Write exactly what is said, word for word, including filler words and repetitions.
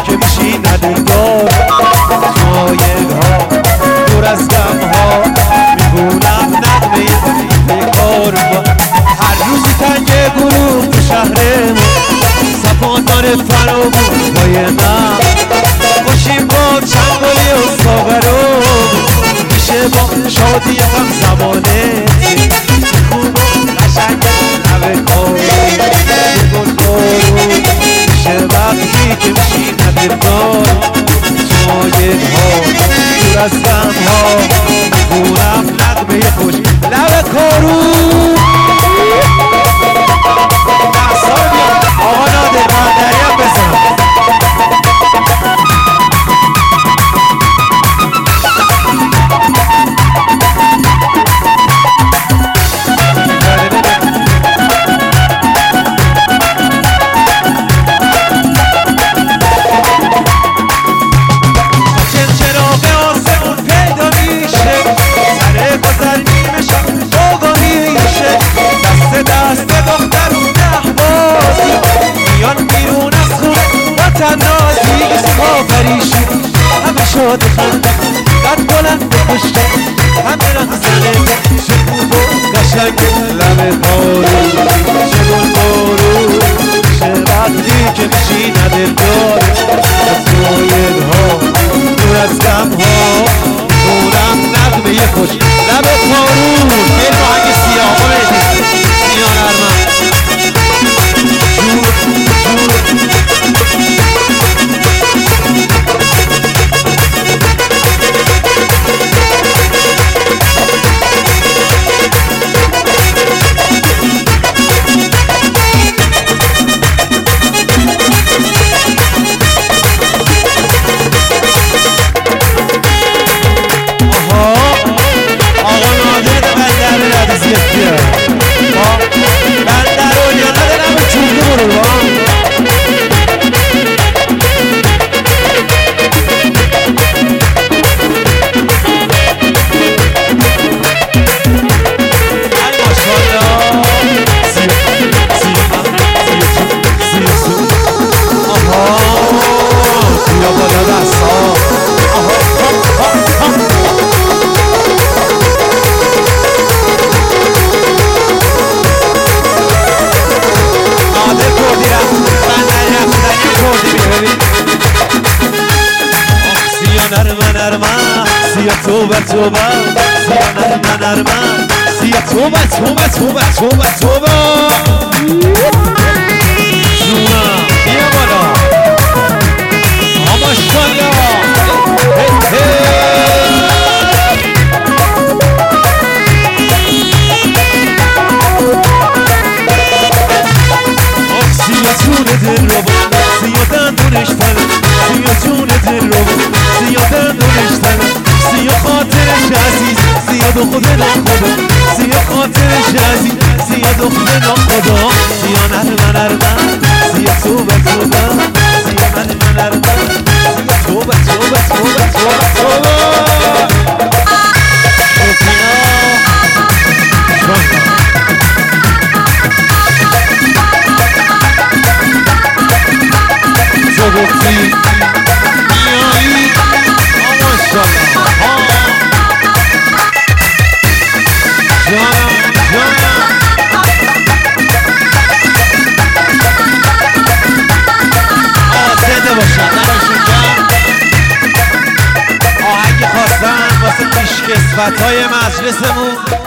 که میشی ندلدار مایل ها دور از غم ها میگونم نغمه بکار با هر روزی تنگ گروه تو شهرمون صفان داره فرامون پای من باشیم با چنگالی و ساغرون میشه با شادی هم زمانه خوب و قشنگ همه کار گل بارون میشه وقتی که میشی ندلدار مایل ها دور از غم ها میگونم نغمه خوش لب کارون آقا نادر مادریم بزن شاد خنده قد بلند خوشته همه رقصنه چه خوب و قشنگ لب کارون چه گل بارون چه وقتی که میشی ندلدار از مایل ها دور از غم ها میخونم نغمه خوش لب کارون یه آهنگ سیاه ها بهدید سیاه نرمم جور جور توبه توبه سیاه نرمه نرمه سیاه توبه توبه توبه توبه توبه جونم بیا بالا ماشاءالله سیاه جون دل رو سیاه دندونش تنه سیاه جون دل رو سیاه دندونش تنه سیاه خاطرش عزیز سیاه دختر ناخدا سیاه خاطرش عزیز سیاه دختر ناخدا سیاه نرمه نرمه سیاه توبه توبه سیاه نرمه نرمه سیاه توبه توبه توبه توبه توبه تو گفتی میایی ماشاءالله آهنگ خواستن واسه پیشکسوت های مجلسمون